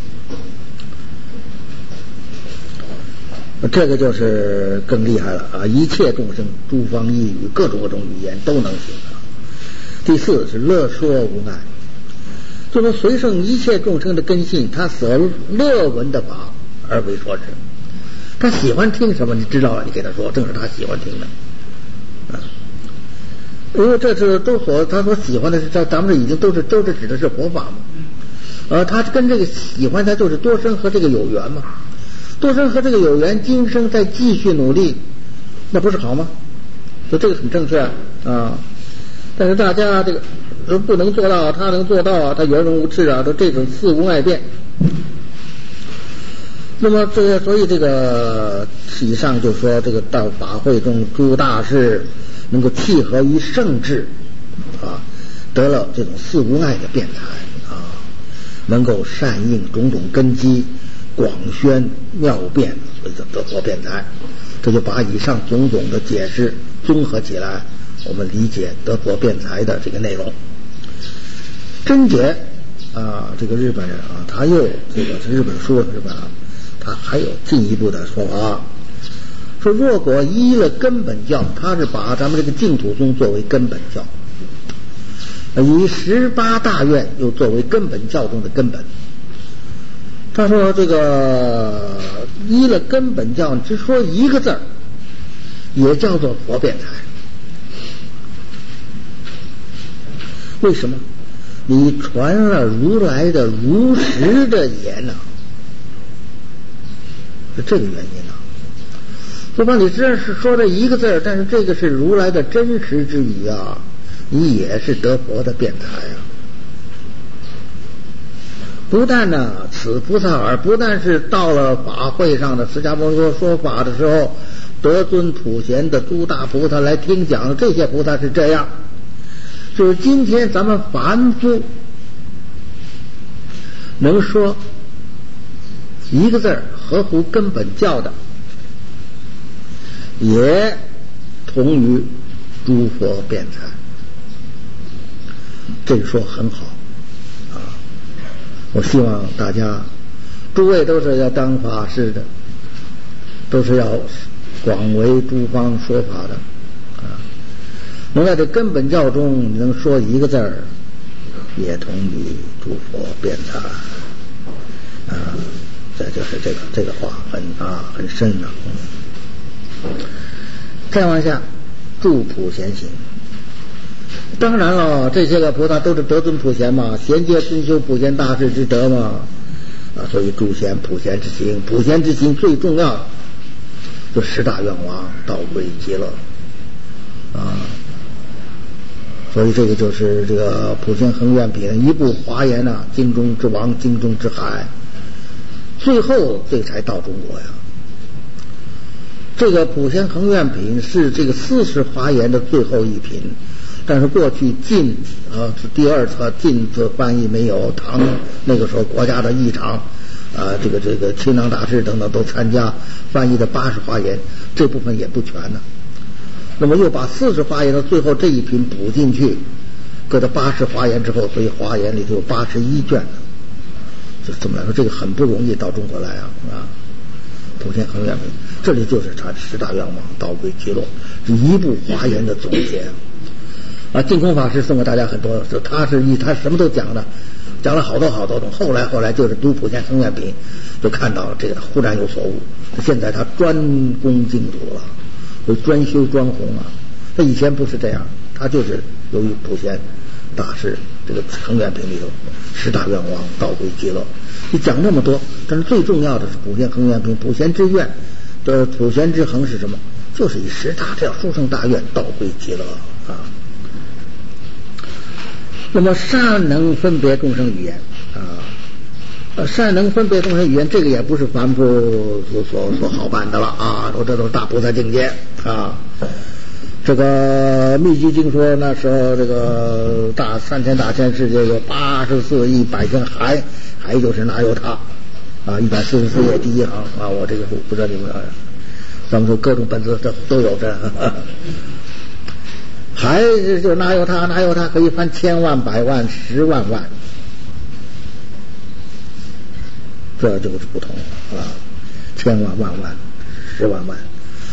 这个就是更厉害了啊！一切众生诸方义语，各种各种语言都能行啊。第四是乐说无碍，就说随顺一切众生的根性，他所乐闻的法而为说之。他喜欢听什么，你知道了，你给他说，正是他喜欢听的啊。因为这是都所他所喜欢的是，这咱们这已经都是都是指的是佛法嘛。呃，他跟这个喜欢，他就是多生和这个有缘嘛。多生和这个有缘，今生再继续努力，那不是好吗？所以这个很正确啊。但是大家这个不能做到，他能做到啊，他圆融无赤啊，都这种四无碍辩。那么这个，所以这个以上就说，这个到法会中诸大事能够契合于圣智啊，得了这种四无碍的辩才啊，能够善应种种根基，广宣妙辩，所以得佛辩才。这就把以上种种的解释综合起来，我们理解得佛辩才的这个内容。真解啊，这个日本人啊，他又这个是日本书，日本啊，他还有进一步的说法，说若果依了根本教，他是把咱们这个净土宗作为根本教，以十八大愿又作为根本教中的根本。他说这个依了根本教，只说一个字儿，也叫做佛辩才。为什么？你传了如来的如实的言呢、啊？是这个原因啊。 就说你这是说这一个字儿，但是这个是如来的真实之语啊，你也是得佛的辩才啊。不但呢，此菩萨耳不但是到了法会上的释迦牟尼佛说法的时候，得尊普贤的诸大菩萨来听讲，这些菩萨是这样，就是今天咱们凡夫能说一个字儿合乎根本教的，也同于诸佛辩才，这个说很好啊！我希望大家，诸位都是要当法师的，都是要广为诸方说法的啊！能在这根本教中能说一个字儿，也同于诸佛辩才啊！这就是这个这个话很啊很深啊。再往下，助普贤行。当然了，这些个菩萨都是得尊普贤嘛，贤戒尊修普贤大士之德嘛，啊，所以诸贤普贤之行，普贤之行最重要的就十大愿王道归极乐啊。所以这个就是这个普贤恒愿品，一部华严啊，经中之王，经中之海，最后这才到中国呀。这个普贤恒愿品是这个四十华严的最后一品，但是过去晋啊是第二册晋字翻译没有，唐那个时候国家的议场啊，这个这个亲王大师等等都参加翻译的八十华严，这部分也不全呢。那么又把四十华严的最后这一品补进去，搁到八十华严之后，所以华严里头有八十一卷呢。就这么来说，这个很不容易到中国来啊啊！普贤恒愿品，这里就是传十大愿望，道归极乐，是一部华严的总结啊。净空法师送给大家很多，他是一他什么都讲的，讲了好多好多种。后来后来就是读普贤恒愿品，就看到了这个忽然有所悟。现在他专攻净土了，就专修专弘啊。他以前不是这样，他就是由于普贤大师这个恒愿品里头十大愿望道归极乐，你讲那么多，但是最重要的是普贤恒愿品，普贤之愿的普贤之恒是什么？就是以十大这样殊胜大愿道归极乐啊。那么善能分别众生语言啊，善能分别众生语言，这个也不是凡夫所所所好办的了啊，这都是大菩萨境界啊。这个密集经说那时候这个大三千大千世界有八十四亿百千海，海就是哪有他啊，一百四十四页第一行啊，我这个不不知道你们，咱们说各种本子这都有这，海就哪有他哪有他可以翻千万百万十万万，这就是不同啊，千万万万十万万。